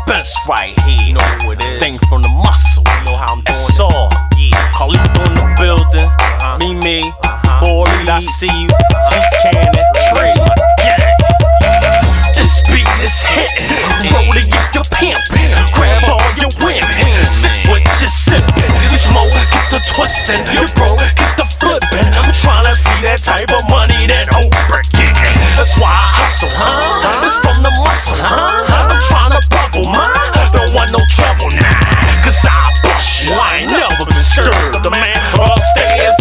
Spence right here. You know who it is. Thing from the muscle. You know how I'm doing That's it. all. Yeah. Carlito in the building. Me, Boyd, I see you. T-Cannon, Tree. Yeah. This beat is hitting. Roll to get your pimpin'. Grab all your women. Sip what you sippin'. You smoke, get the twistin'. You broke, get the flippin'. I'm tryna see that type of money that Oprah gettin'. That's why I hustle, huh? It's from the muscle, huh? I'm tryna bubble, mine. Don't want no trouble now. Cause I bust you. I ain't never been scared. The man upstairs